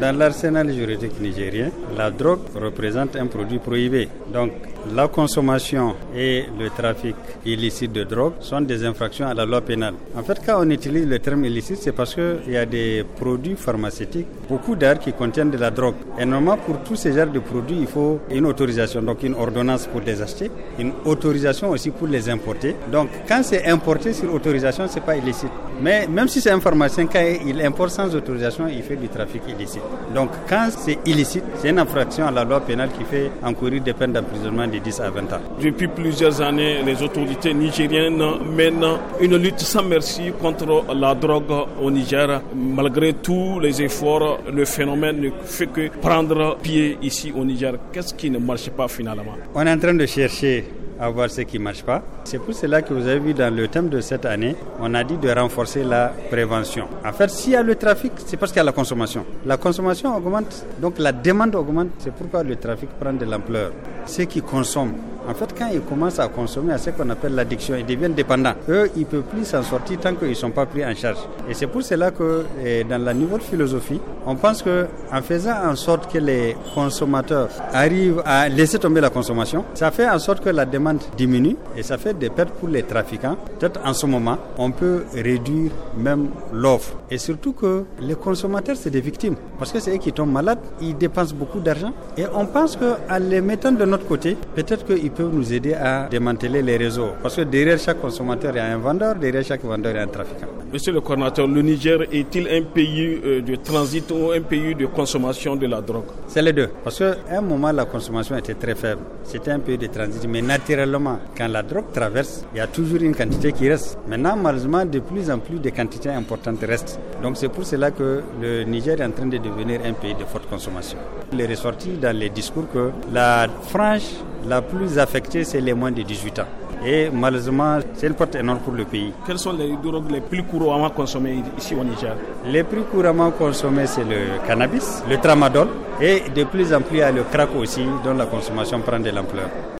Dans l'arsenal juridique nigérien, la drogue représente un produit prohibé. Donc, la consommation et le trafic illicite de drogue sont des infractions à la loi pénale. En fait, quand on utilise le terme illicite, c'est parce qu'il y a des produits pharmaceutiques, beaucoup d'ailleurs qui contiennent de la drogue. Et normalement, pour tous ces genres de produits, il faut une autorisation, donc une ordonnance pour les acheter, une autorisation aussi pour les importer. Donc, quand c'est importé sur autorisation, c'est pas illicite. Mais même si c'est un pharmacien, quand il importe sans autorisation, il fait du trafic illicite. Donc, quand c'est illicite, c'est une infraction à la loi pénale qui fait encourir des peines d'emprisonnement de 10 à 20 ans. Depuis plusieurs années, les autorités nigériennes mènent une lutte sans merci contre la drogue au Niger. Malgré tous les efforts, le phénomène ne fait que prendre pied ici au Niger. Qu'est-ce qui ne marche pas finalement? On est en train de chercher à voir ce qui ne marche pas. C'est pour cela que vous avez vu dans le thème de cette année, on a dit de renforcer la prévention. En fait, s'il y a le trafic, c'est parce qu'il y a la consommation. La consommation augmente, donc la demande augmente. C'est pourquoi le trafic prend de l'ampleur. Ceux qui consomment, en fait, quand ils commencent à consommer à ce qu'on appelle l'addiction, ils deviennent dépendants. Eux, ils ne peuvent plus s'en sortir tant qu'ils ne sont pas pris en charge. Et c'est pour cela que dans la nouvelle philosophie, on pense qu'en faisant en sorte que les consommateurs arrivent à laisser tomber la consommation, ça fait en sorte que la demande diminue et ça fait des pertes pour les trafiquants. Peut-être en ce moment, on peut réduire même l'offre. Et surtout que les consommateurs, c'est des victimes. Parce que c'est eux qui tombent malades, ils dépensent beaucoup d'argent. Et on pense qu'en les mettant de notre côté, peut-être qu'ils peuvent nous aider à démanteler les réseaux. Parce que derrière chaque consommateur, il y a un vendeur, derrière chaque vendeur, il y a un trafiquant. Monsieur le coordinateur, le Niger est-il un pays de transit ou un pays de consommation de la drogue? C'est les deux. Parce qu'à un moment, la consommation était très faible. C'était un pays de transit. Mais naturellement, quand la drogue traverse, il y a toujours une quantité qui reste. Maintenant, malheureusement, de plus en plus de quantités importantes restent. Donc c'est pour cela que le Niger est en train de devenir un pays de forte consommation. Il est ressorti dans les discours que la frange la plus affectée, c'est les moins de 18 ans. Et malheureusement, c'est une porte énorme pour le pays. Quelles sont les drogues les plus couramment consommées ici au Niger? Les plus couramment consommées, c'est le cannabis, le tramadol et de plus en plus il y a le crack aussi, dont la consommation prend de l'ampleur.